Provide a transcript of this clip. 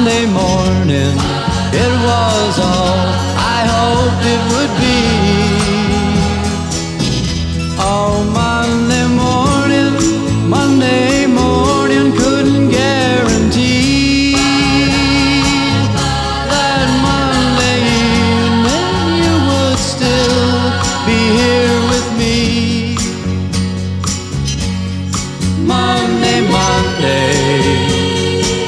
Sunday morning. It was all I hoped it would be.